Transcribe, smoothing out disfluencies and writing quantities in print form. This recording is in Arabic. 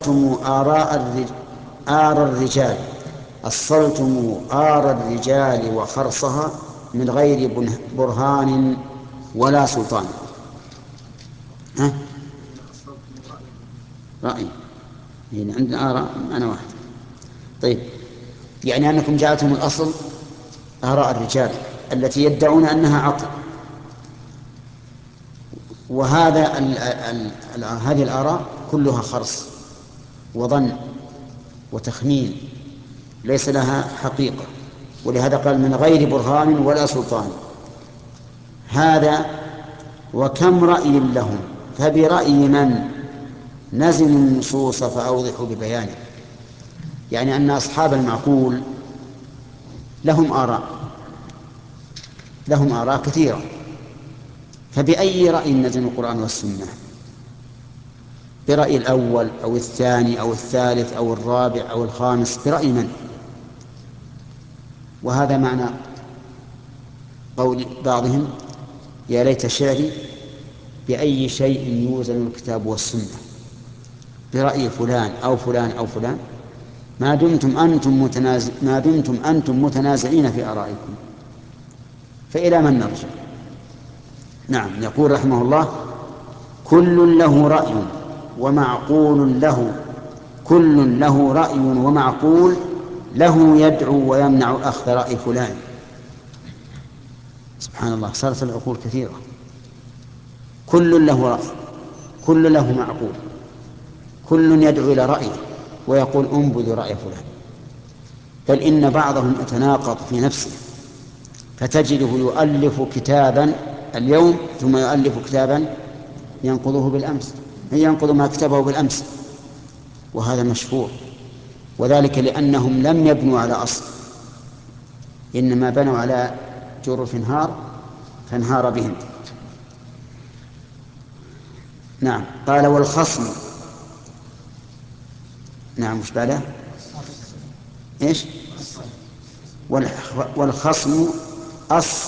آر الرجال أصلتم آر الرجال وخرصها من غير برهان ولا سلطان. ها؟ رأي. يعني عندنا آراء أنا واحد. طيب، يعني أنكم جعلتم الأصل آراء الرجال التي يدعون أنها عقل، وهذا هذه الآراء كلها خرص وظن وتخمين، ليس لها حقيقة، ولهذا قال من غير برهان ولا سلطان. هذا وكم رأي لهم فبرأي من نزلوا النصوص فأوضحوا ببيانه. يعني أن أصحاب المعقول لهم آراء كثيرة، فبأي رأي نزل القرآن والسنة؟ برأي الأول أو الثاني أو الثالث أو الرابع أو الخامس؟ برأي من؟ وهذا معنى قول بعضهم يا ليت شعري بأي شيء يوزن الكتاب والسنة، برأي فلان أو فلان أو فلان، ما دمتم أنتم متنازعين في آرائكم، فإلى من نرجع؟ نعم، يقول رحمه الله كل له رأي ومعقول له، كل له رأي ومعقول له يدعو ويمنع أخذ رأي فلان. سبحان الله، صارت العقول كثيرة. كل له رأي، كل له معقول، كل يدعو إلى رأيه ويقول انبذ رأي فلان، بل إن بعضهم يتناقض في نفسه، فتجده يؤلف كتابا اليوم ثم يؤلف كتابا ينقضه بالأمس، ينقض ما كتبه بالأمس، وهذا مشهور. وذلك لأنهم لم يبنوا على أصل، إنما بنوا على جرف فانهار بهم. نعم، قال والخصم. نعم، وش بعده؟ إيش؟ والخصم